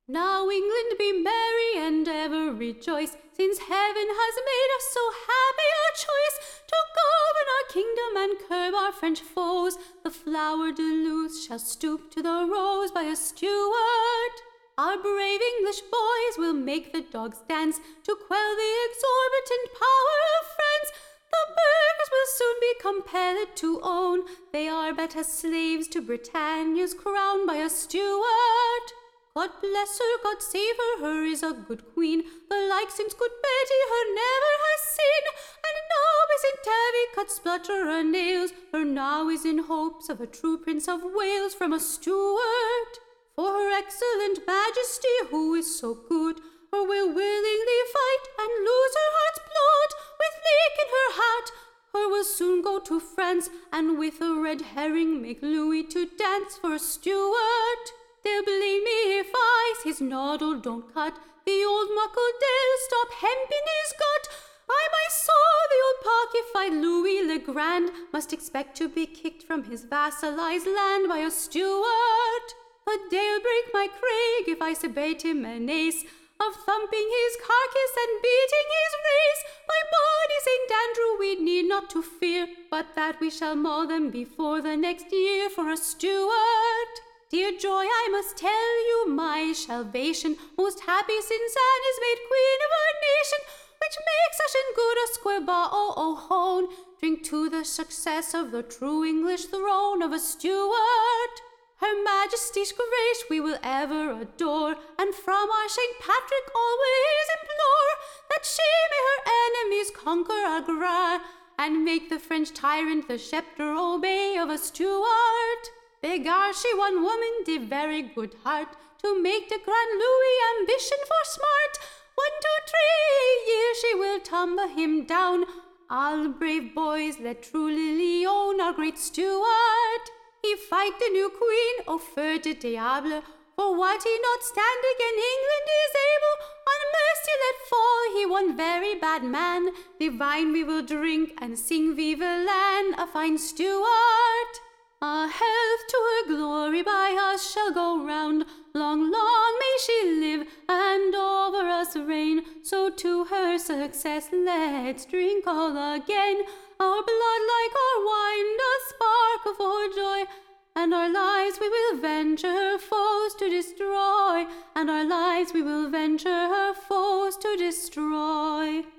Now England be merry and ever rejoice, since heaven has made us so happy a choice to govern our kingdom and curb our French foes. The flower de luce shall stoop to the rose by a Stuart. Our brave English boys will make the dogs dance to quell the exorbitant power of France. The burghers will soon be compelled to own they are but as slaves to Britannia's crown by a Stuart. God bless her, God save her, her is a good queen, the like since good Betty her never has seen. And now by St. Tabby cut splutter her nails, her now is in hopes of a true Prince of Wales from a Stuart. For her excellent majesty, who is so good, her will willingly fight and lose her heart's blood. With leek in her hat, her will soon go to France, and with a red herring make Louis to dance for a Stuart. They'll blame me if I his noddle don't cut, the old muckle dale stop hemp in his gut. I my soul, the old parkified Louis le Grand must expect to be kicked from his vassalized land by a Stuart. But they'll break my craig if I sebate him an ace of thumping his carcass and beating his race. My body, St. Andrew, we need not to fear, but that we shall maul them before the next year for a Stuart. Dear Joy, I must tell you my salvation, most happy since Anne is made queen of our nation, which makes us in good a squibba hone, drink to the success of the true English throne of a Stuart. Her Majesty's grace we will ever adore, and from our St. Patrick always implore that she may her enemies conquer agra, and make the French tyrant the sceptre obey of a Stuart. Begar she one woman de very good heart, to make the grand Louis ambition for smart. 1, 2, 3 years she will tumble him down. All brave boys let truly own our great Stuart. He fight the new queen, au feu de diable, for what he not stand again England is able. On mercy let fall he one very bad man. Divine we will drink and sing Vive Land, a fine Stuart. A health to her glory by us shall go round. Long, long may she live and over us reign. So to her success let's drink all again. Our blood like our wine doth sparkle for joy, and our lives we will venture her foes to destroy, and our lives we will venture her foes to destroy.